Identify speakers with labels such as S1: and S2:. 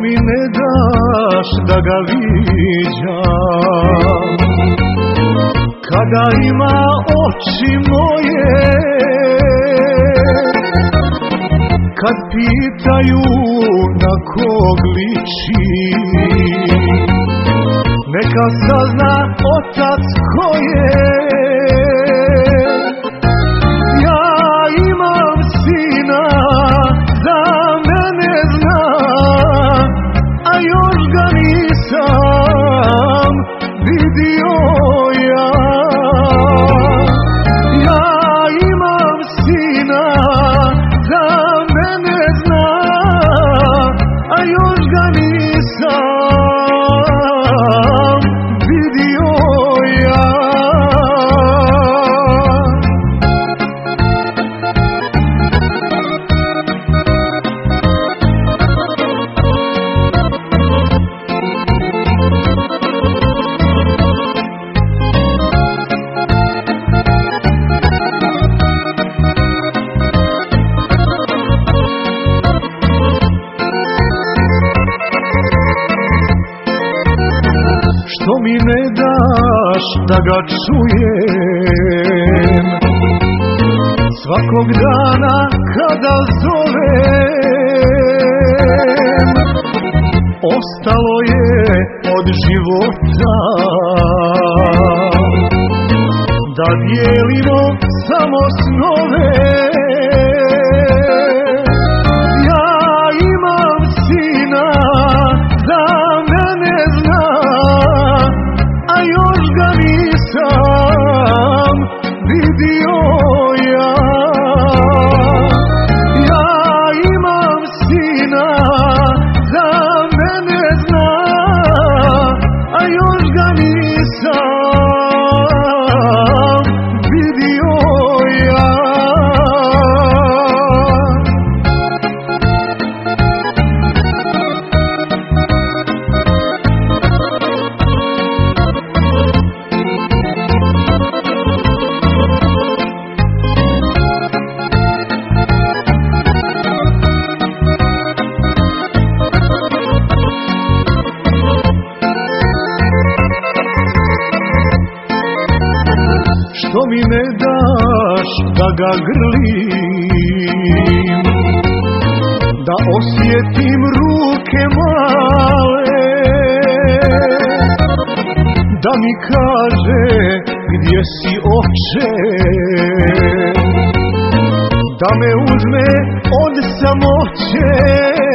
S1: mi ne daš da ga viđam, kada ima oči moje, kad pitaju na kog liči, neka sazna otac ko je. Ja imam sina, za mene zna, a još ga nisam vidio ja. Ja imam sina, za mene zna, a još ga nisam vidio ja. Što mi ne daš da ga čujem, svakog dana kada zovem, ostalo je od života da dijelimo samo snove. Ja imam sina, za mene zna, a još ga nisam vidio ja. Ja imam sina, za mene zna, a još ga nisam vidio ja. Što mi ne daš da ga grlim, da osjetim ruke male, da mi kaže gdje si oče, da me uzme od samoće.